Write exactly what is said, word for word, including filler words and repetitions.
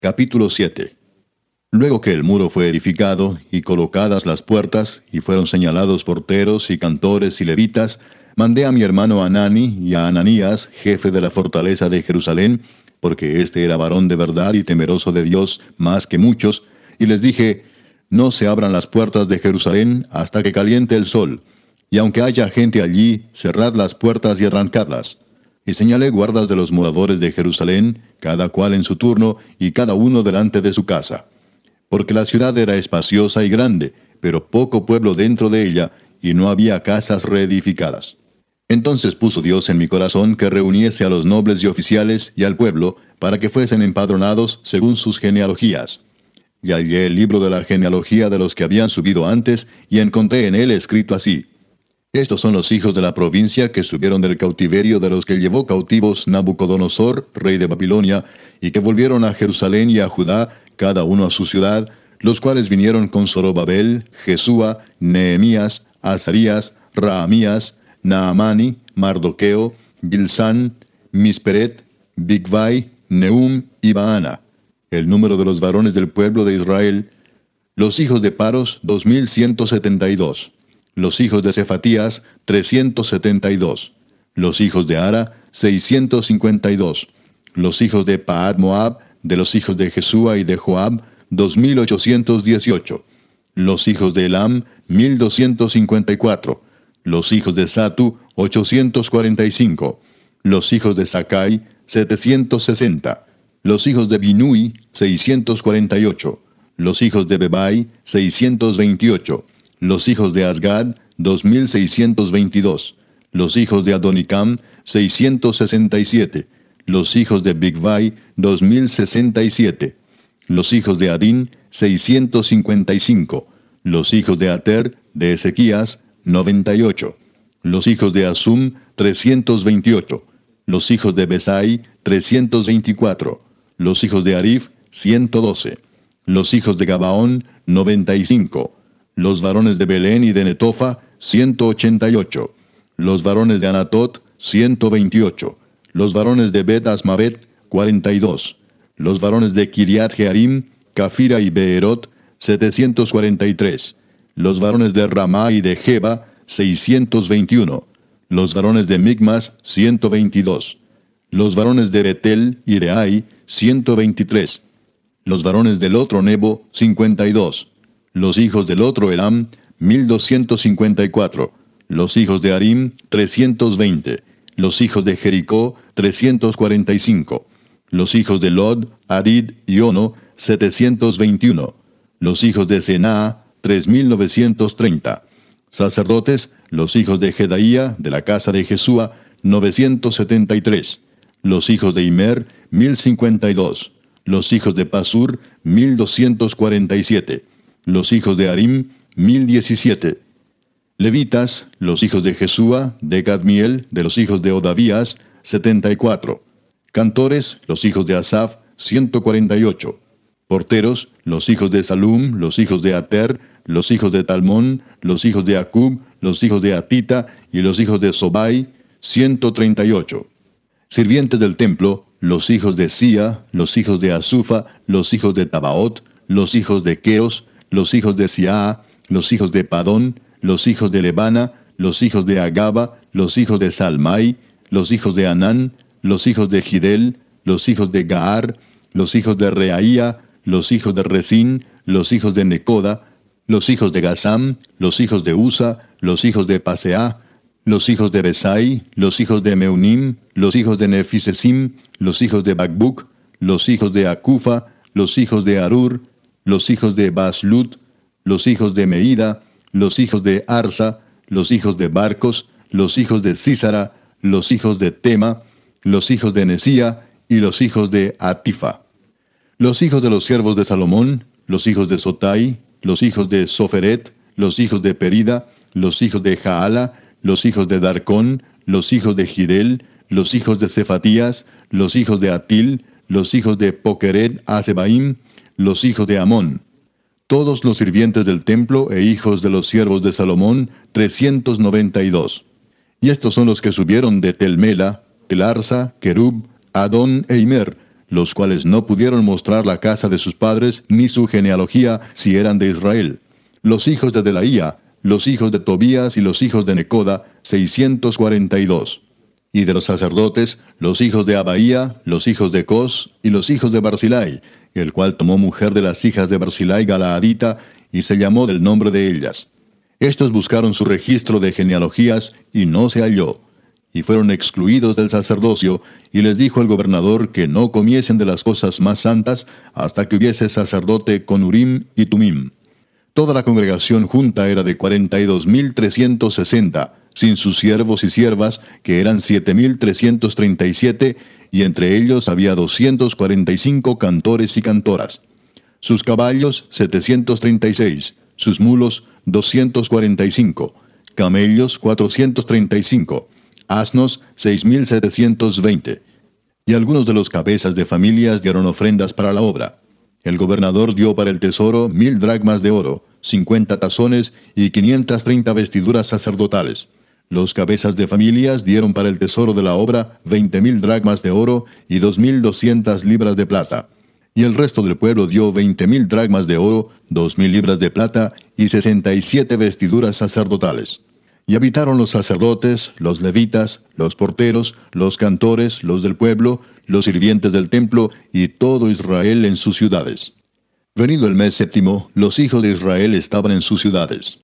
Capítulo siete. Luego que el muro fue edificado, y colocadas las puertas, y fueron señalados porteros, y cantores, y levitas, mandé a mi hermano Hanani y a Ananías, jefe de la fortaleza de Jerusalén, porque éste era varón de verdad y temeroso de Dios más que muchos, y les dije, no se abran las puertas de Jerusalén hasta que caliente el sol, y aunque haya gente allí, cerrad las puertas y arrancadlas. Y señalé guardas de los moradores de Jerusalén, cada cual en su turno, y cada uno delante de su casa. Porque la ciudad era espaciosa y grande, pero poco pueblo dentro de ella, y no había casas reedificadas. Entonces puso Dios en mi corazón que reuniese a los nobles y oficiales y al pueblo, para que fuesen empadronados según sus genealogías. Y hallé el libro de la genealogía de los que habían subido antes, y encontré en él escrito así: Estos son los hijos de la provincia que subieron del cautiverio de los que llevó cautivos Nabucodonosor, rey de Babilonia, y que volvieron a Jerusalén y a Judá, cada uno a su ciudad, los cuales vinieron con Zorobabel, Jesúa, Nehemías, Azarías, Raamías, Naamani, Mardoqueo, Bilsán, Misperet, Bigvai, Nehum y Baana. El número de los varones del pueblo de Israel: los hijos de Paros, dos mil ciento setenta y dos. Los hijos de Cefatías, trescientos setenta y dos. Los hijos de Ara, seiscientos cincuenta y dos. Los hijos de Paad Moab, de los hijos de Jesúa y de Joab, dos mil ochocientos dieciocho. Los hijos de Elam, mil doscientos cincuenta y cuatro. Los hijos de Satu, ochocientos cuarenta y cinco. Los hijos de Sakai, setecientos sesenta. Los hijos de Binui, seiscientos cuarenta y ocho. Los hijos de Bebai, seiscientos veintiocho. Los hijos de Asgad, dos mil seiscientos veintidós. Los hijos de Adonicam, seiscientos sesenta y siete. Los hijos de Bigvai, dos mil sesenta y siete. Los hijos de Adín, seiscientos cincuenta y cinco. Los hijos de Ater, de Ezequías, noventa y ocho. Los hijos de Asum, trescientos veintiocho. Los hijos de Besai, trescientos veinticuatro. Los hijos de Arif, ciento doce. Los hijos de Gabaón, noventa y cinco. Los varones de Belén y de Netofa, ciento ochenta y ocho. Los varones de Anatot, ciento veintiocho. Los varones de Bet Asmavet, cuarenta y dos. Los varones de Kiriat Jearim, Cafira y Beerot, setecientos cuarenta y tres. Los varones de Ramá y de Jeba, seiscientos veintiuno. Los varones de Migmas, ciento veintidós. Los varones de Betel y de Ai, ciento veintitrés. Los varones del otro Nebo, cincuenta y dos. Los hijos del otro Elam, mil doscientos cincuenta y cuatro. Los hijos de Arim, trescientos veinte. Los hijos de Jericó, trescientos cuarenta y cinco. Los hijos de Lod, Adid y Ono, setecientos veintiuno. Los hijos de Senaa, tres mil novecientos treinta. Sacerdotes, los hijos de Jedaía, de la casa de Jesúa, novecientos setenta y tres. Los hijos de Imer, mil cincuenta y dos. Los hijos de Pasur, mil doscientos cuarenta y siete. Los hijos de Arim, mil diecisiete. Levitas, los hijos de Jesúa, de Gadmiel, de los hijos de Odavías, setenta y cuatro. Cantores, los hijos de Asaf, ciento cuarenta y ocho. Porteros, los hijos de Salum, los hijos de Ater, los hijos de Talmón, los hijos de Acub, los hijos de Atita y los hijos de Sobai, ciento treinta y ocho. Sirvientes del templo, los hijos de Sia, los hijos de Asufa, los hijos de Tabaot, los hijos de Queos, los hijos de Siaa, los hijos de Padón, los hijos de Lebana, los hijos de Agaba, los hijos de Salmai, los hijos de Anán, los hijos de Gidel, los hijos de Gaar, los hijos de Reaía, los hijos de Resín, los hijos de Necoda, los hijos de Gazam, los hijos de Usa, los hijos de Paseah, los hijos de Besai, los hijos de Meunim, los hijos de Nefisesim, los hijos de Bakbuk, los hijos de Acufa, los hijos de Arur, los hijos de Baslut, los hijos de Meida, los hijos de Arsa, los hijos de Barcos, los hijos de Císara, los hijos de Tema, los hijos de Nesía y los hijos de Atifa. Los hijos de los siervos de Salomón, los hijos de Sotai, los hijos de Soferet, los hijos de Perida, los hijos de Jaala, los hijos de Darcón, los hijos de Gidel, los hijos de Cefatías, los hijos de Atil, los hijos de Pokeret Asebaim, los hijos de Amón. Todos los sirvientes del templo e hijos de los siervos de Salomón, trescientos noventa y dos. Y estos son los que subieron de Telmela, Telarsa, Kerub, Adón e Imer, los cuales no pudieron mostrar la casa de sus padres ni su genealogía si eran de Israel. Los hijos de Delaía, los hijos de Tobías y los hijos de Necoda, seiscientos cuarenta y dos. Y de los sacerdotes, los hijos de Abaía, los hijos de Cos y los hijos de Barzilai, el cual tomó mujer de las hijas de Barzilai Galaadita, y se llamó del nombre de ellas. Estos buscaron su registro de genealogías, y no se halló. Y fueron excluidos del sacerdocio, y les dijo el gobernador que no comiesen de las cosas más santas, hasta que hubiese sacerdote con Urim y Tumim. Toda la congregación junta era de cuarenta y dos mil trescientos sesenta, sin sus siervos y siervas, que eran siete mil trescientos treinta y siete, y entre ellos había doscientos cuarenta y cinco cantores y cantoras. Sus caballos, setecientos treinta y seis, sus mulos, doscientos cuarenta y cinco, camellos, cuatrocientos treinta y cinco, asnos, seis mil setecientos veinte. Y algunos de los cabezas de familias dieron ofrendas para la obra. El gobernador dio para el tesoro mil dracmas de oro, cincuenta tazones y quinientas treinta vestiduras sacerdotales. Los cabezas de familias dieron para el tesoro de la obra veinte mil dracmas de oro y dos mil doscientas libras de plata. Y el resto del pueblo dio veinte mil dracmas de oro, dos mil libras de plata y sesenta y siete vestiduras sacerdotales. Y habitaron los sacerdotes, los levitas, los porteros, los cantores, los del pueblo, los sirvientes del templo y todo Israel en sus ciudades. Venido el mes séptimo, los hijos de Israel estaban en sus ciudades.